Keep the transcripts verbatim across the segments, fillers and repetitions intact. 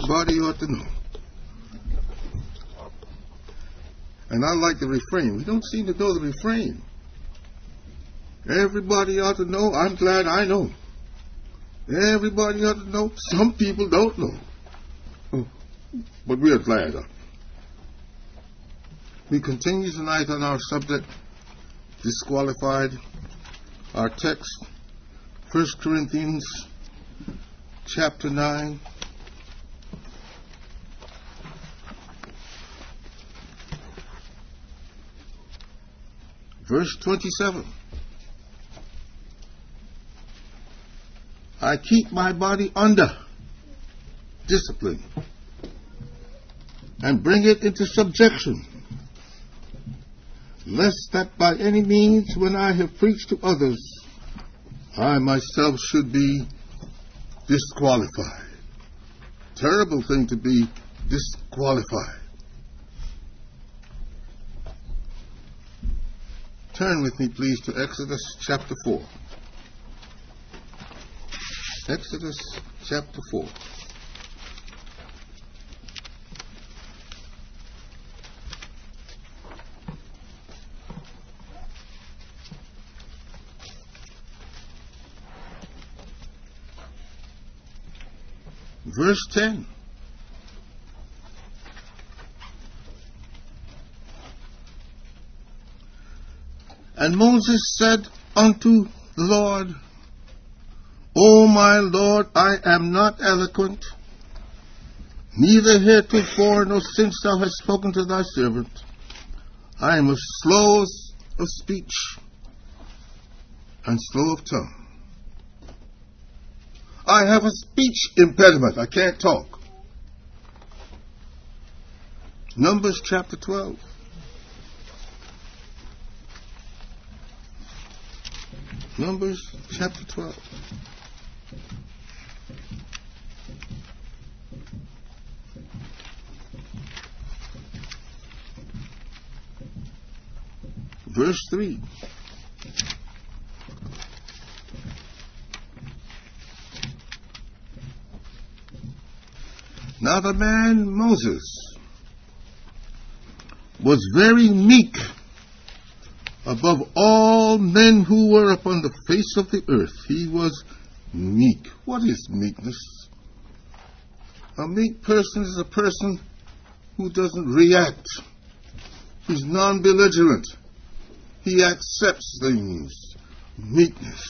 Everybody ought to know. And I like the refrain. We don't seem to know the refrain. Everybody ought to know. I'm glad I know. Everybody ought to know. Some people don't know. Oh, but we are glad. We continue tonight on our subject, disqualified. Our text, First Corinthians chapter nine. Verse twenty-seven. I keep my body under discipline and bring it into subjection, lest that by any means when I have preached to others, I myself should be disqualified. Terrible thing to be disqualified. Turn with me, please, to Exodus chapter four. Exodus chapter four. Verse ten. And Moses said unto the Lord, O my Lord, I am not eloquent, neither heretofore nor since thou hast spoken to thy servant. I am slow of speech and slow of tongue. I have a speech impediment. I can't talk. Numbers chapter twelve. Numbers chapter twelve. Verse three. Now the man Moses was very meek above all men who were upon the face of the earth. He was meek. What is meekness? A meek person is a person who doesn't react. He's non-belligerent. He accepts things. Meekness.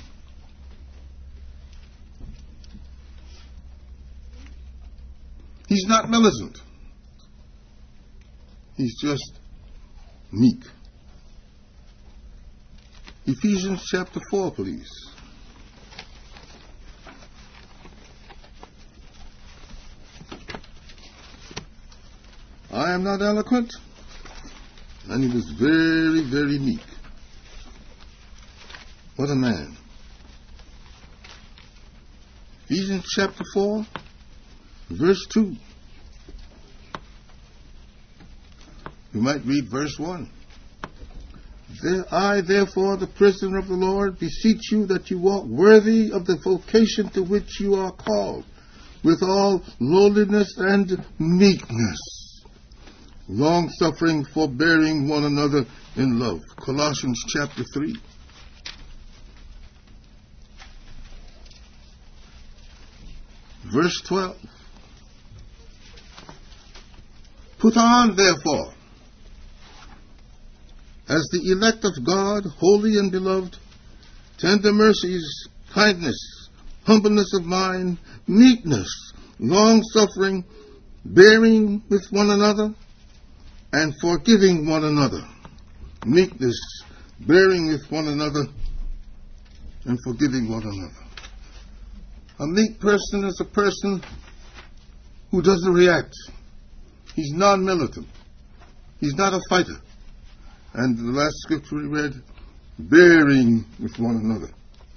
He's not militant. He's just meek. Ephesians chapter four, please. I am not eloquent, and he was very, very meek. What a man. Ephesians chapter four, verse two. You might read verse one. I, therefore, the prisoner of the Lord, beseech you that you walk worthy of the vocation to which you are called, with all lowliness and meekness, long-suffering, forbearing one another in love. Colossians chapter three. Verse twelve. Put on, therefore, as the elect of God, holy and beloved, tender mercies, kindness, humbleness of mind, meekness, long-suffering, bearing with one another, and forgiving one another. Meekness, bearing with one another, and forgiving one another. A meek person is a person who doesn't react. He's non-militant. He's not a fighter. And the last scripture we read, bearing with one another.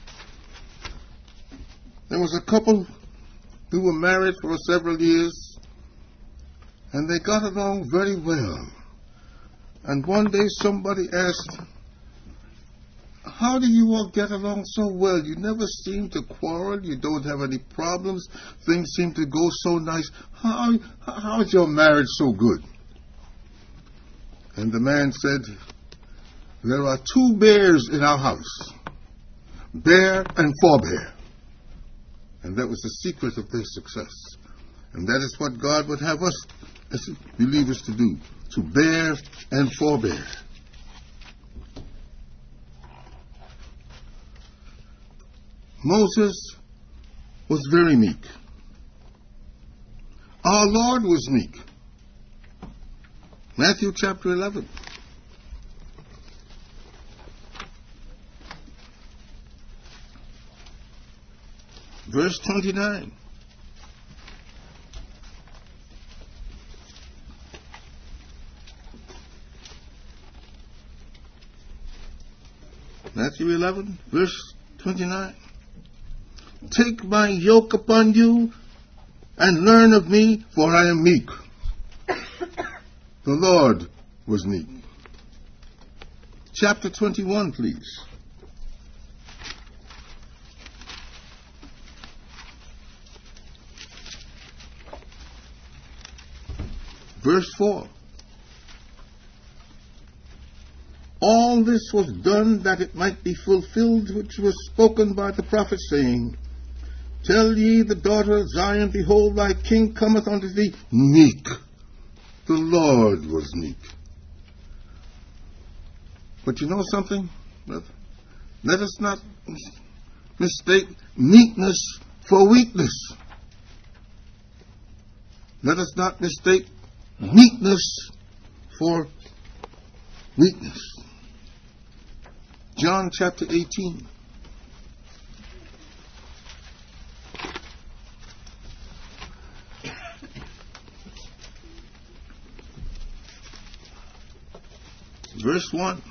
There was a couple who were married for several years, and they got along very well. And one day somebody asked How do you all get along so well? You never seem to quarrel. You don't have any problems. Things seem to go so nice. How, how is your marriage so good? And the man said, there are two bears in our house, bear and forebear. And that was the secret of their success. And that is what God would have us as believers to do, to bear and forbear. Moses was very meek. Our Lord was meek. Matthew chapter eleven. Verse twenty-nine. Matthew eleven, verse twenty-nine. Take my yoke upon you and learn of me, for I am meek. The Lord was meek. Chapter twenty-one, please. Verse four. All this was done that it might be fulfilled which was spoken by the prophet, saying, Tell ye the daughter of Zion, behold, thy king cometh unto thee meek. The Lord was meek. But you know something? Let us not mistake meekness for weakness. Let us not mistake meekness for weakness. John chapter eighteen. Verse one.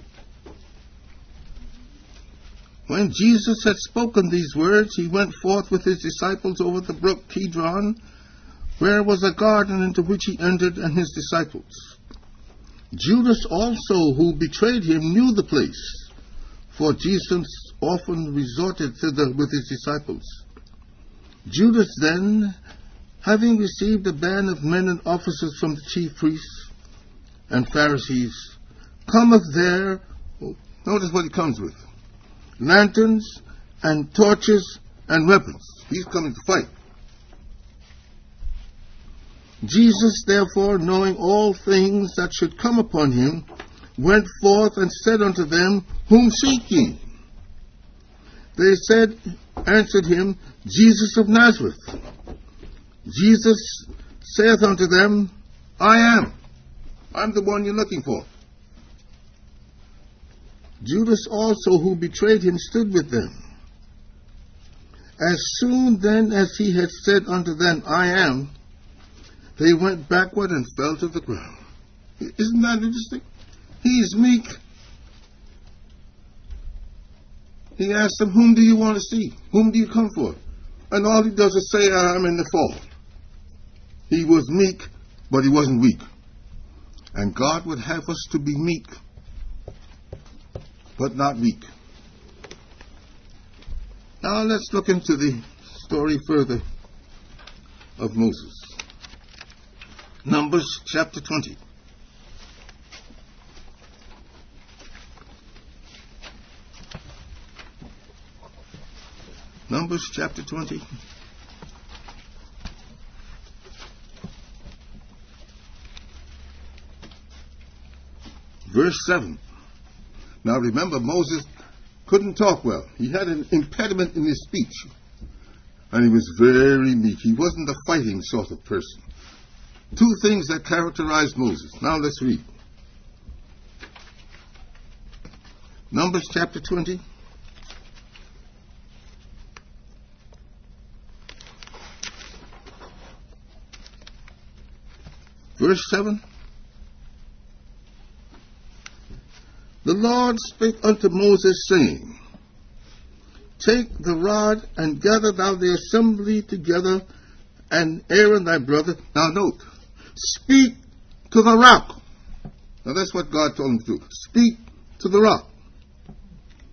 When Jesus had spoken these words, he went forth with his disciples over the brook Kidron, where was a garden into which he entered, and his disciples. Judas also, who betrayed him, knew the place, for Jesus often resorted thither with his disciples. Judas then, having received a band of men and officers from the chief priests and Pharisees, cometh there, notice what he comes with, lanterns and torches and weapons. He's coming to fight. Jesus, therefore, knowing all things that should come upon him, went forth and said unto them, Whom seek ye? They said, answered him, Jesus of Nazareth. Jesus saith unto them, I am. I'm the one you're looking for. Judas also, who betrayed him, stood with them. As soon then as he had said unto them, I am, they went backward and fell to the ground. Isn't that interesting? He is meek. He asked them, Whom do you want to see? Whom do you come for? And all he does is say, I'm in the fall. He was meek, but he wasn't weak. And God would have us to be meek, but not weak. Now let's look into the story further of Moses. Numbers chapter twenty. Numbers chapter twenty. Verse seven. Now remember, Moses couldn't talk well. He had an impediment in his speech. And he was very meek. He wasn't a fighting sort of person. Two things that characterized Moses. Now let's read. Numbers chapter twenty. Verse seven. The Lord spake unto Moses, saying, Take the rod and gather thou the assembly together, and Aaron thy brother. Now note, speak to the rock. Now that's what God told him to do. Speak to the rock.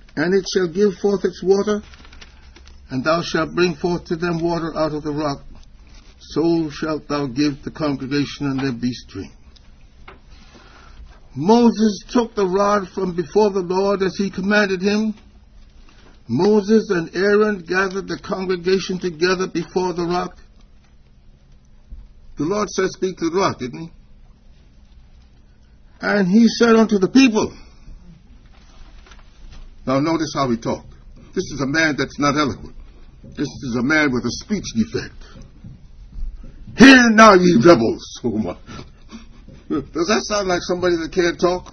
and it shall give forth its water, and thou shalt bring forth to them water out of the rock. So shalt thou give the congregation and their beast drink. Moses took the rod from before the Lord as he commanded him. Moses and Aaron gathered the congregation together before the rock. The Lord said, speak to the rock, didn't he? And he said unto the people. Now notice how he talked. This is a man that's not eloquent. This is a man with a speech defect. Hear now, ye rebels. Oh my. Does that sound like somebody that can't talk?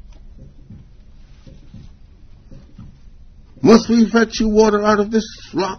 Must we fetch you water out of this rock?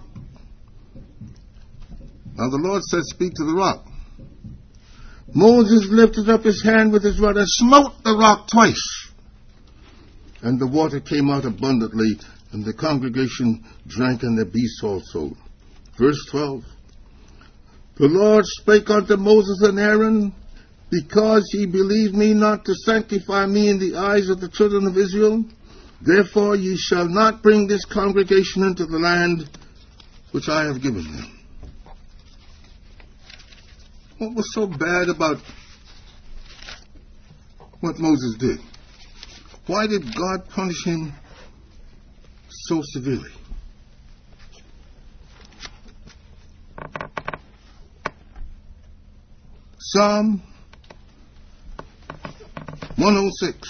Now the Lord said, speak to the rock. Moses lifted up his hand with his rod and smote the rock twice. And the water came out abundantly, and the congregation drank, and their beasts also. Verse twelve. The Lord spake unto Moses and Aaron, because ye believe me not to sanctify me in the eyes of the children of Israel, therefore ye shall not bring this congregation into the land which I have given them. What was so bad about what Moses did? Why did God punish him so severely? Psalm one oh six.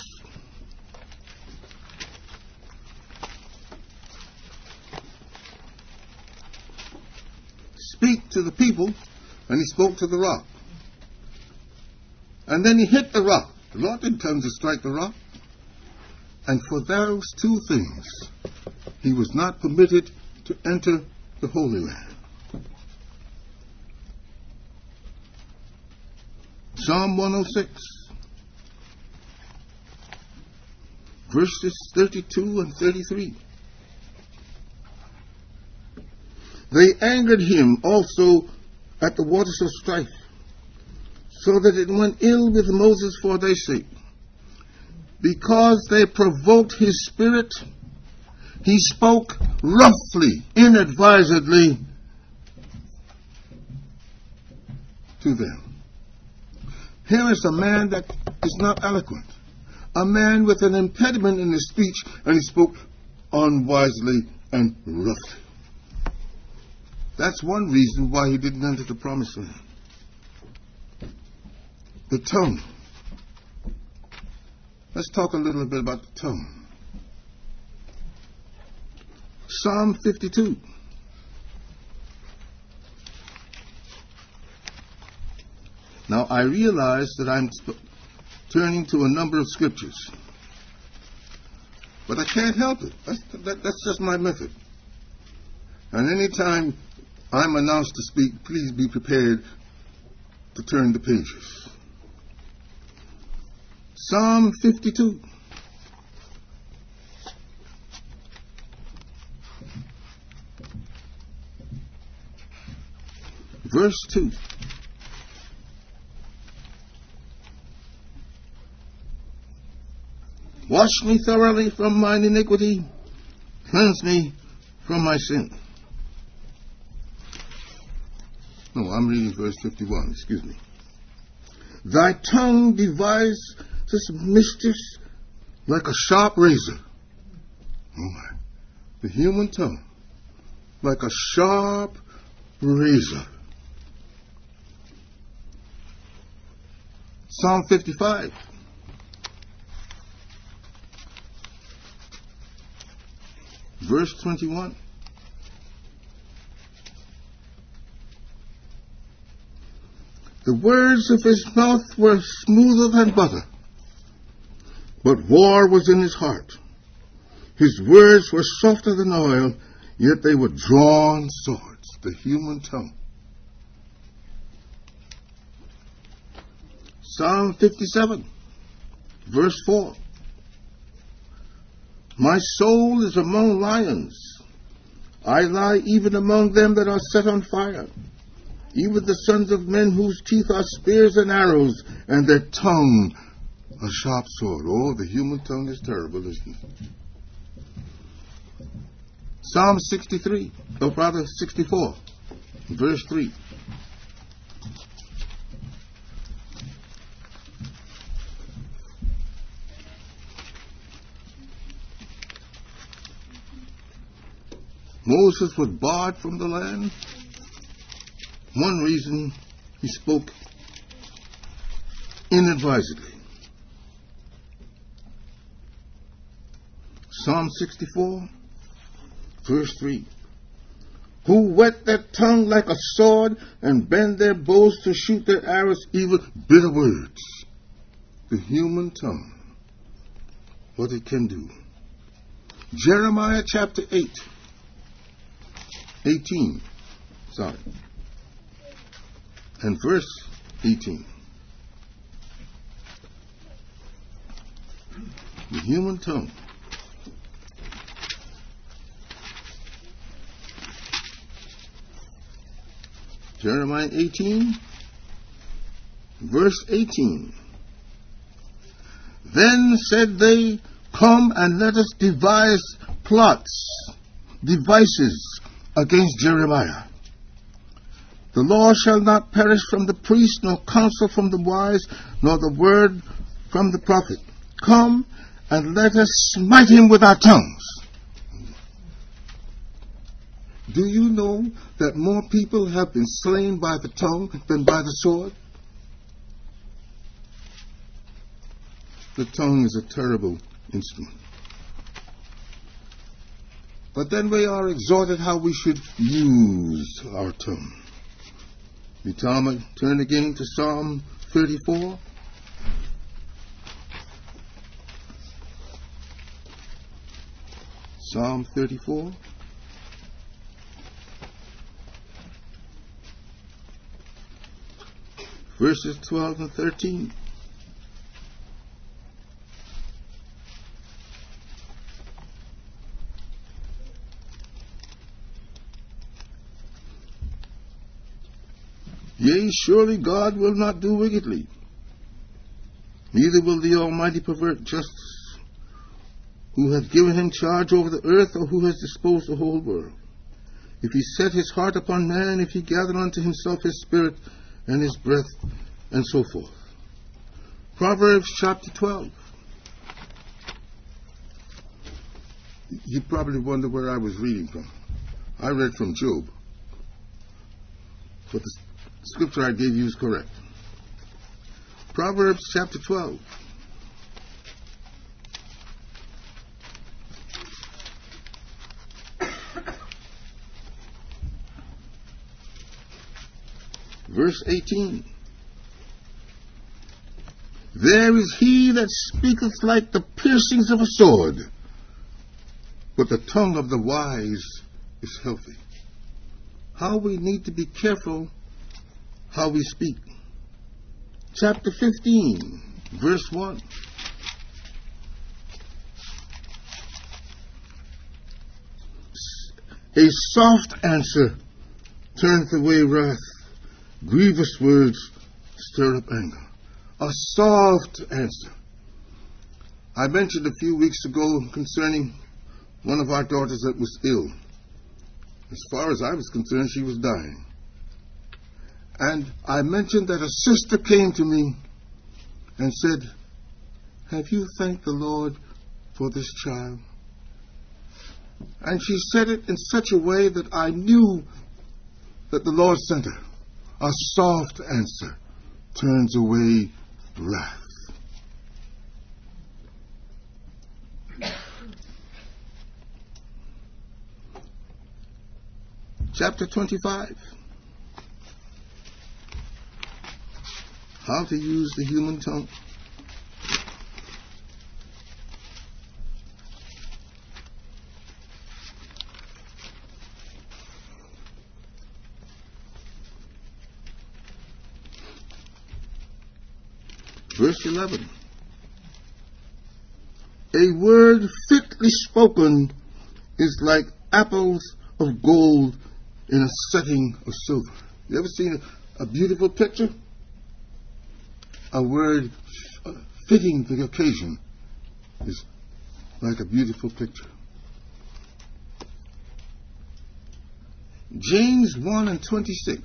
Speak to the people, and he spoke to the rock. And then he hit the rock. The Lord didn't tell him to strike the rock. And for those two things, he was not permitted to enter the Holy Land. Psalm one oh six, verses thirty-two and thirty-three. They angered him also at the waters of strife, so that it went ill with Moses for their sake. Because they provoked his spirit, he spoke roughly, inadvisedly to them. Here is a man that is not eloquent, a man with an impediment in his speech, and he spoke unwisely and roughly. That's one reason why he didn't enter the promised land. The tongue. Let's talk a little bit about the tongue. Psalm fifty-two. Now, I realize that I'm sp- turning to a number of scriptures, but I can't help it. That's, that, that's just my method. And any time I'm announced to speak, please be prepared to turn the pages. Psalm fifty-two. Verse two. Wash me thoroughly from mine iniquity, cleanse me from my sin. No, I'm reading verse fifty-one, excuse me. Thy tongue devises mischiefs like a sharp razor. Oh my. The human tongue, like a sharp razor. Psalm fifty-five. Verse twenty-one. The words of his mouth were smoother than butter, but war was in his heart. His words were softer than oil, yet they were drawn swords. The human tongue. Psalm fifty-seven, verse four. My soul is among lions. I lie even among them that are set on fire, even the sons of men whose teeth are spears and arrows, and their tongue a sharp sword. Oh, the human tongue is terrible, isn't it? Psalm sixty-three, or rather sixty-four, verse three. Moses was barred from the land. One reason, he spoke inadvisedly. Psalm sixty-four, verse three. Who whet their tongue like a sword and bend their bows to shoot their arrows, even bitter words. The human tongue, what it can do. Jeremiah chapter eight. eighteen, sorry, and verse eighteen. The human tongue. Jeremiah eighteen, verse eighteen. Then said they, come and let us devise plots, devices, against Jeremiah. The law shall not perish from the priest, nor counsel from the wise, nor the word from the prophet. Come and let us smite him with our tongues. Do you know that more people have been slain by the tongue than by the sword? The tongue is a terrible instrument. But then we are exhorted how we should use our tongue. We turn again to Psalm thirty-four. Psalm thirty-four. Verses twelve and thirteen. Yea, surely God will not do wickedly, neither will the Almighty pervert justice, who hath given him charge over the earth, or who has disposed the whole world. If he set his heart upon man, if he gather unto himself his spirit and his breath, and so forth. Proverbs chapter twelve. You probably wonder where I was reading from. I read from Job, but the scripture I gave you is correct. Proverbs chapter twelve. Verse eighteen. There is he that speaketh like the piercings of a sword, but the tongue of the wise is healthy. How we need to be careful how we speak. Chapter fifteen, verse one. A soft answer turneth away wrath. Grievous words stir up anger. A soft answer. I mentioned a few weeks ago concerning one of our daughters that was ill. As far as I was concerned, she was dying. And I mentioned that a sister came to me and said, have you thanked the Lord for this child? And she said it in such a way that I knew that the Lord sent her. A soft answer turns away wrath. Chapter twenty-five. How to use the human tongue. Verse eleven. A word fitly spoken is like apples of gold in a setting of silver. You ever seen a, a beautiful picture? A word fitting the occasion is like a beautiful picture. James one and twenty-six.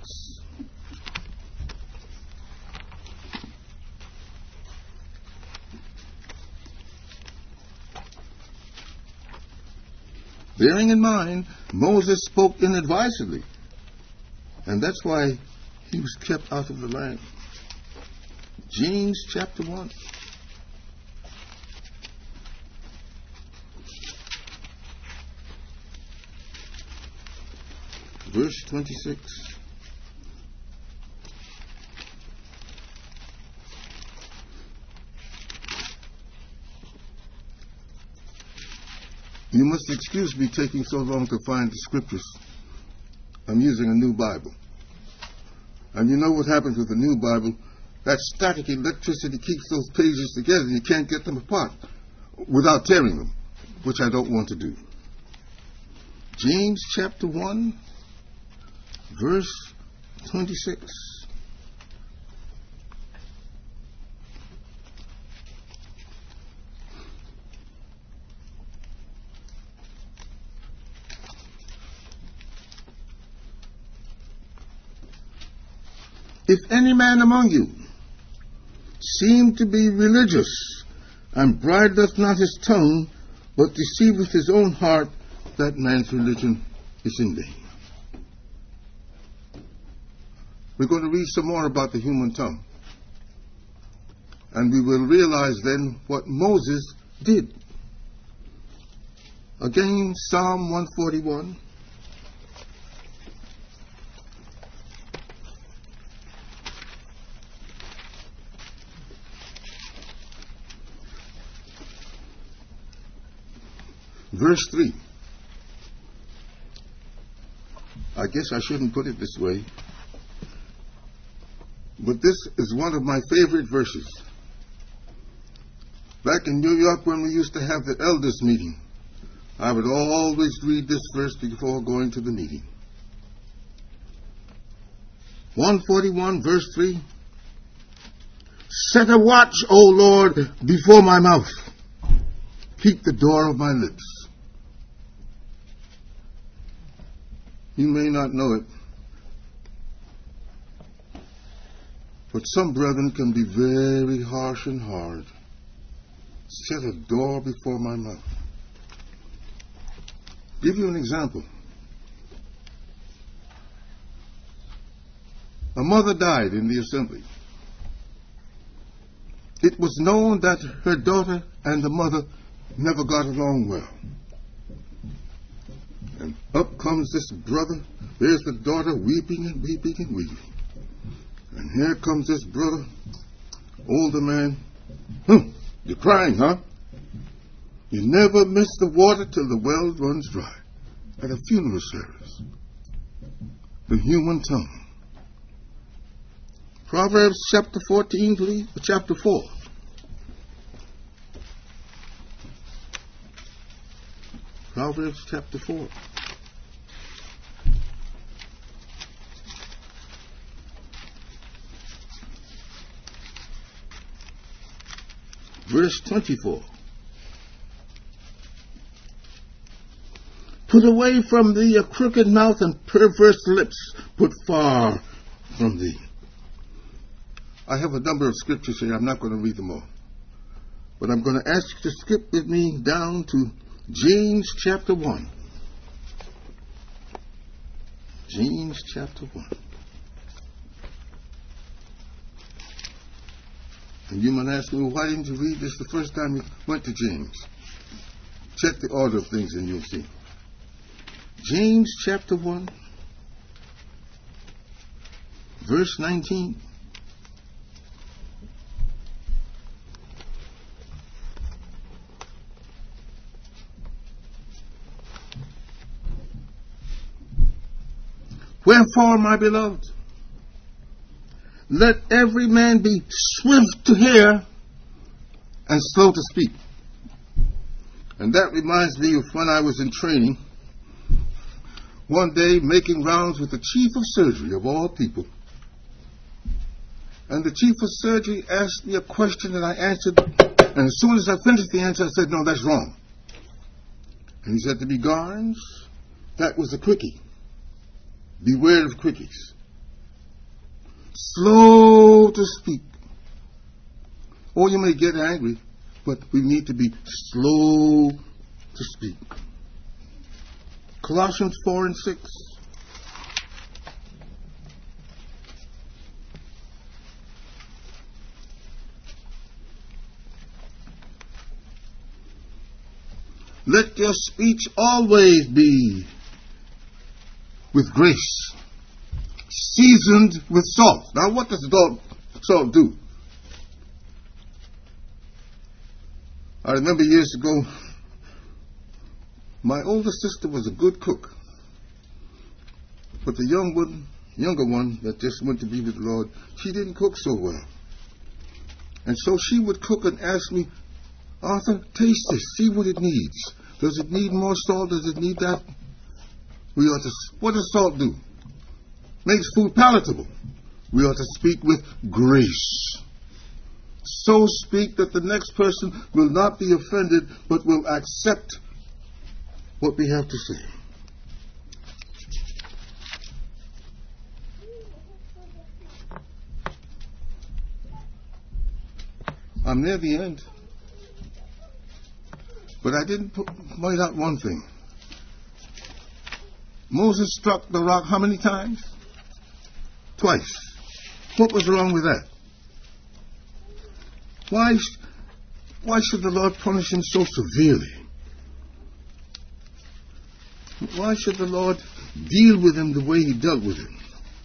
Bearing in mind, Moses spoke inadvisedly, and that's why he was kept out of the land. James chapter one. Verse twenty-six. You must excuse me taking so long to find the scriptures. I'm using a new Bible. And you know what happens with a new Bible? That static electricity keeps those pages together and you can't get them apart without tearing them, which I don't want to do. James chapter one, verse twenty-six. If any man among you seem to be religious, and bridleth not his tongue, but deceiveth his own heart, that man's religion is in vain. We're going to read some more about the human tongue. And we will realize then what Moses did. Again, Psalm one forty-one. Verse three. I guess I shouldn't put it this way, but this is one of my favorite verses. Back in New York when we used to have the elders meeting, I would always read this verse before going to the meeting. one forty-one verse three. Set a watch, O Lord, before my mouth. Keep the door of my lips. You may not know it, but some brethren can be very harsh and hard. Set a door before my mouth. Give you an example. A mother died in the assembly. It was known that her daughter and the mother never got along well. And up comes this brother. There's the daughter weeping and weeping and weeping. And here comes this brother, older man. Huh, you're crying, huh? You never miss the water till the well runs dry. At a funeral service. The human tongue. Proverbs chapter fourteen, please. Chapter four. Proverbs chapter four. Verse twenty-four. Put away from thee a crooked mouth and perverse lips. Put far from thee. I have a number of scriptures here. I'm not going to read them all. But I'm going to ask you to skip with me down to James chapter one. James chapter one. And you might ask me, well, why didn't you read this the first time you went to James? Check the order of things and you'll see. James chapter one, verse nineteen. Wherefore, my beloved, let every man be swift to hear and slow to speak. And that reminds me of when I was in training, one day making rounds with the chief of surgery of all people. And the chief of surgery asked me a question and I answered, and as soon as I finished the answer, I said, no, that's wrong. And he said to me, Garnes, that was a quickie. Beware of quickies. Slow to speak. Or you may get angry, but we need to be slow to speak. Colossians four and six. Let your speech always be with grace, seasoned with salt. Now, what does salt, salt do? I remember years ago, my older sister was a good cook, but the young one, younger one that just went to be with the Lord, she didn't cook so well. And so she would cook and ask me, Arthur, taste this, see what it needs. Does it need more salt? Does it need that? We ought to, what does salt do? Makes food palatable. We ought to speak with grace. So speak that the next person will not be offended, but will accept what we have to say. I'm near the end. But I didn't put, point out one thing. Moses struck the rock how many times? Twice. What was wrong with that? Why, why should the Lord punish him so severely? Why should the Lord deal with him the way he dealt with him?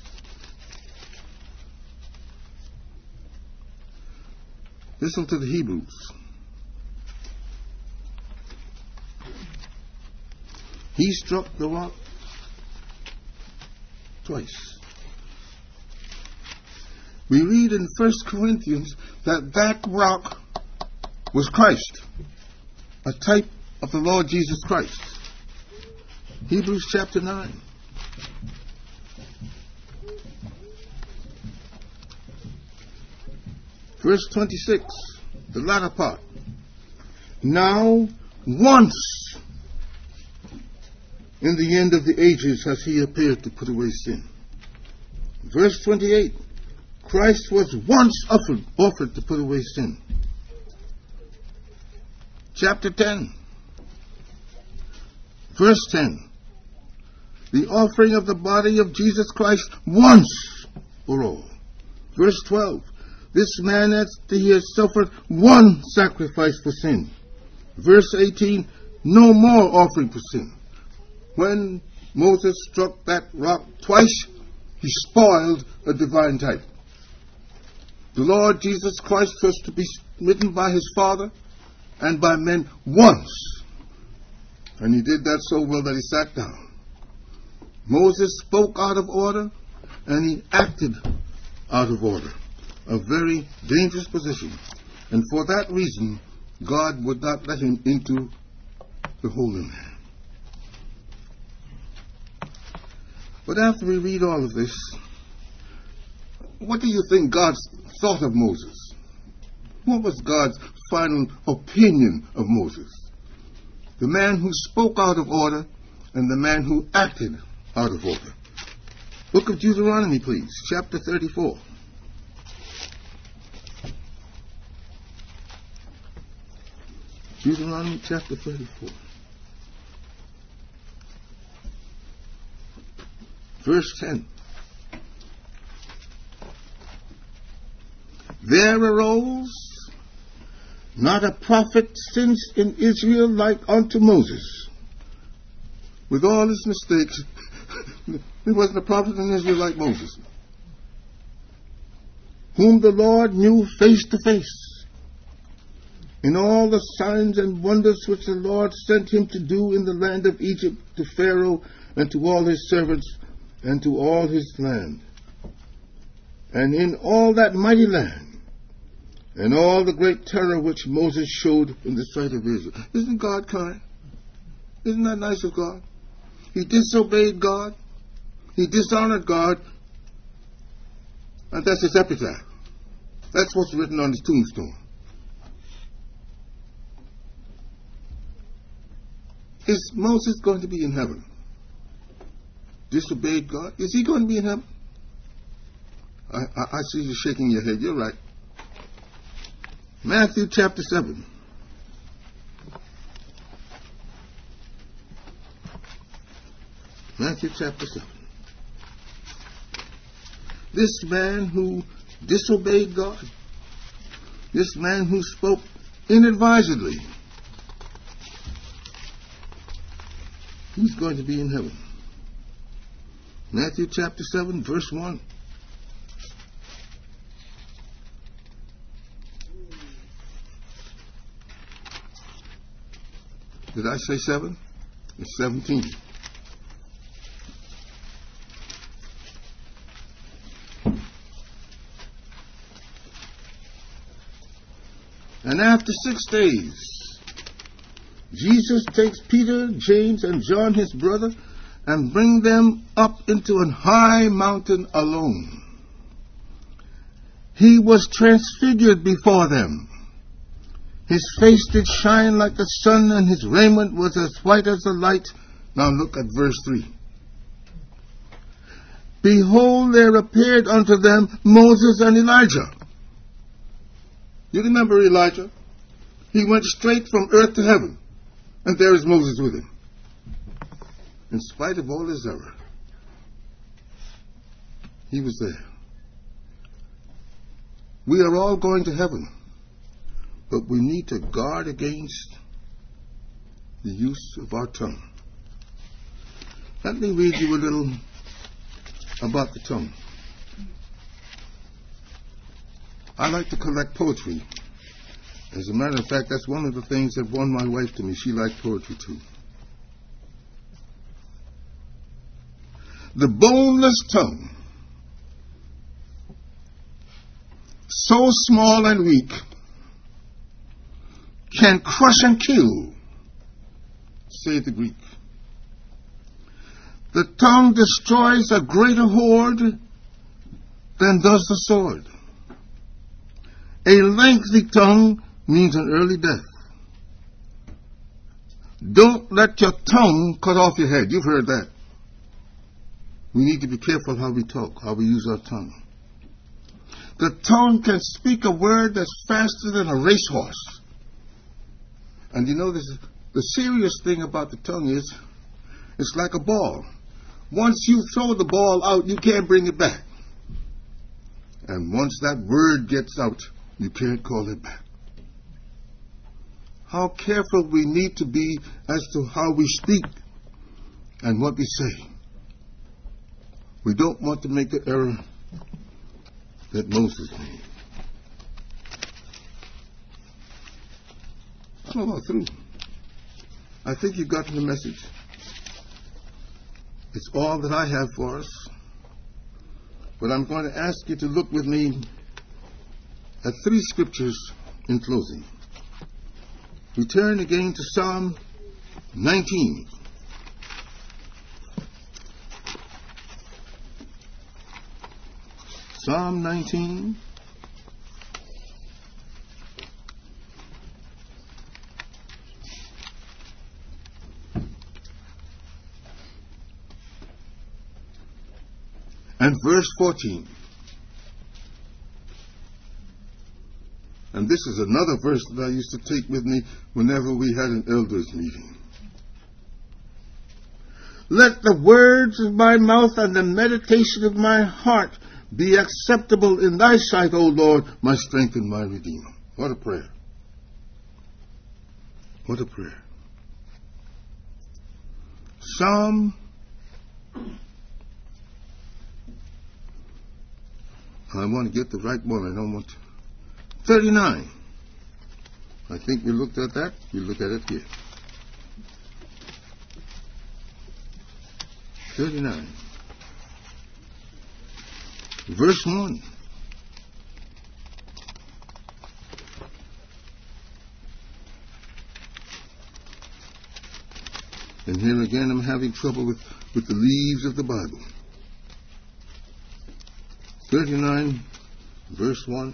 Listen to the Hebrews. He struck the rock twice. We read in First Corinthians that that rock was Christ, a type of the Lord Jesus Christ. Hebrews chapter nine. Verse twenty-six, the latter part. Now, once in the end of the ages has he appeared to put away sin. Verse twenty-eight, Christ was once offered, offered to put away sin. Chapter ten, verse ten, the offering of the body of Jesus Christ once for all. Verse twelve, this man after he has suffered one sacrifice for sin. Verse eighteen, no more offering for sin. When Moses struck that rock twice, he spoiled a divine type. The Lord Jesus Christ was to be smitten by his Father and by men once. And he did that so well that he sat down. Moses spoke out of order and he acted out of order. A very dangerous position. And for that reason, God would not let him into the Holy Land. But after we read all of this, what do you think God thought of Moses? What was God's final opinion of Moses? The man who spoke out of order and the man who acted out of order. Book of Deuteronomy, please, chapter thirty-four. Deuteronomy chapter thirty-four. Verse ten. There arose not a prophet since in Israel like unto Moses. With all his mistakes, there wasn't a prophet in Israel like Moses, whom the Lord knew face to face, in all the signs and wonders which the Lord sent him to do in the land of Egypt to Pharaoh and to all his servants and to all his land. And in all that mighty land, and all the great terror which Moses showed in the sight of Israel. Isn't God kind? Isn't that nice of God? He disobeyed God. He dishonored God. And that's his epitaph. That's what's written on his tombstone. Is Moses going to be in heaven? disobeyed God, is he going to be in heaven? I, I, I see you shaking your head. You're right. Matthew chapter seven. Matthew chapter seven. This man who disobeyed God, this man who spoke inadvisedly, he's going to be in heaven. Matthew chapter seven, verse one. Did I say seven? It's seventeen. And after six days, Jesus takes Peter, James, and John, his brother, and bring them up into an high mountain alone. He was transfigured before them. His face did shine like the sun, and his raiment was as white as the light. Now look at verse three. Behold, there appeared unto them Moses and Elijah. You remember Elijah? He went straight from earth to heaven, and there is Moses with him. In spite of all his error, he was there. We are all going to heaven, but we need to guard against the use of our tongue. Let me read you a little about the tongue. I like to collect poetry. As a matter of fact, that's one of the things that won my wife to me. She liked poetry too. The boneless tongue, so small and weak, can crush and kill, say the Greek. The tongue destroys a greater horde than does the sword. A lengthy tongue means an early death. Don't let your tongue cut off your head. You've heard that. We need to be careful how we talk, how we use our tongue. The tongue can speak a word that's faster than a racehorse. And you know, this, the serious thing about the tongue is, it's like a ball. Once you throw the ball out, you can't bring it back. And once that word gets out, you can't call it back. How careful we need to be as to how we speak and what we say. We don't want to make the error that Moses made. I'm about through. I think you've gotten the message. It's all that I have for us. But I'm going to ask you to look with me at three scriptures in closing. We turn again to Psalm nineteen. Psalm nineteen. And verse fourteen. And this is another verse that I used to take with me whenever we had an elders meeting. Let the words of my mouth and the meditation of my heart be acceptable in thy sight, O Lord, my strength and my redeemer. What a prayer. What a prayer. Psalm I want to get the right one. I don't want to. thirty-nine. I think we looked at that. We look at it here. thirty-nine. Verse one. And here again I'm having trouble with, with the leaves of the Bible. thirty-nine, verse one.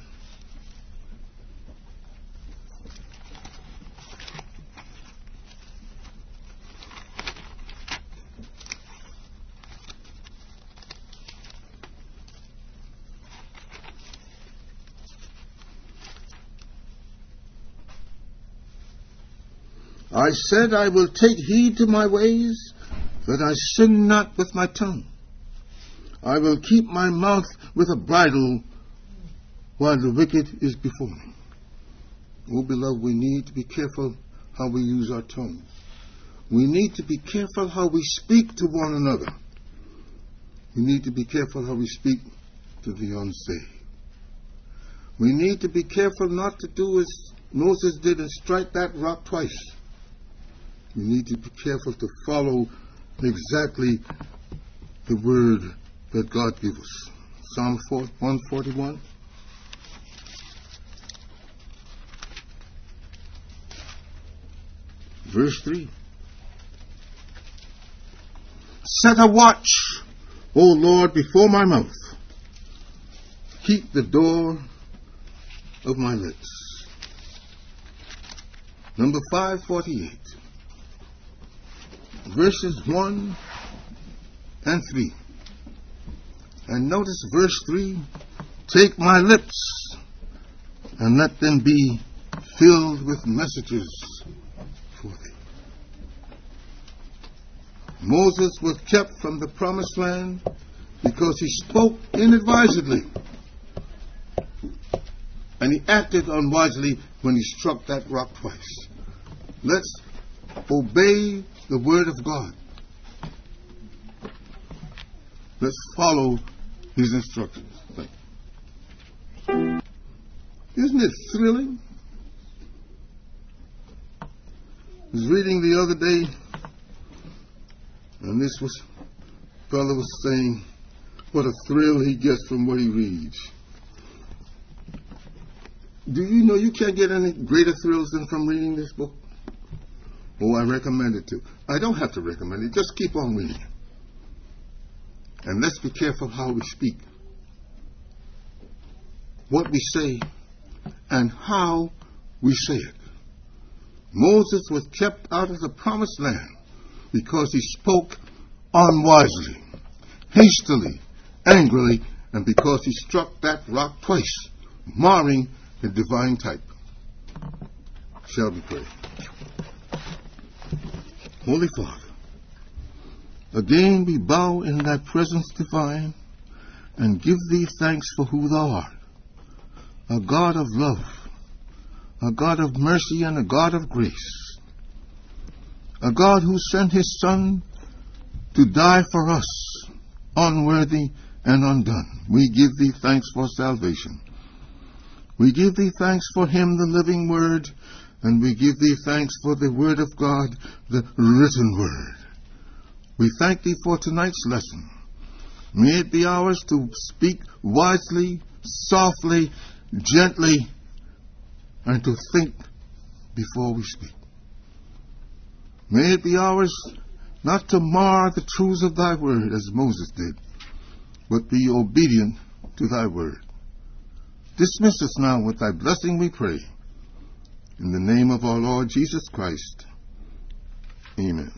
I said, I will take heed to my ways, that I sin not with my tongue. I will keep my mouth with a bridle while the wicked is before me. Oh, beloved, we need to be careful how we use our tongues. We need to be careful how we speak to one another. We need to be careful how we speak to the unsaved. We need to be careful not to do as Moses did and strike that rock twice. We need to be careful to follow exactly the word that God gives us. Psalm one forty-one. Verse three. Set a watch, O Lord, before my mouth. Keep the door of my lips. Number five forty-eight. Verses one and three. And notice verse three. Take my lips and let them be filled with messages for thee. Moses was kept from the promised land because he spoke inadvisedly. And he acted unwisely when he struck that rock twice. Let's obey the word of God. Let's follow his instructions. Isn't it thrilling? I was reading the other day, and this was fellow was saying what a thrill he gets from what he reads. Do you know you can't get any greater thrills than from reading this book? Oh, I recommend it to. I don't have to recommend it. Just keep on reading. And let's be careful how we speak, what we say, and how we say it. Moses was kept out of the promised land because he spoke unwisely, hastily, angrily, and because he struck that rock twice, marring the divine type. Shall we pray? Holy Father, again we bow in thy presence divine and give thee thanks for who thou art, a God of love, a God of mercy, and a God of grace, a God who sent his Son to die for us, unworthy and undone. We give thee thanks for salvation. We give thee thanks for him, the living word, and we give thee thanks for the word of God, the written word. We thank thee for tonight's lesson. May it be ours to speak wisely, softly, gently, and to think before we speak. May it be ours not to mar the truths of thy word as Moses did, but be obedient to thy word. Dismiss us now with thy blessing, we pray. In the name of our Lord Jesus Christ. Amen.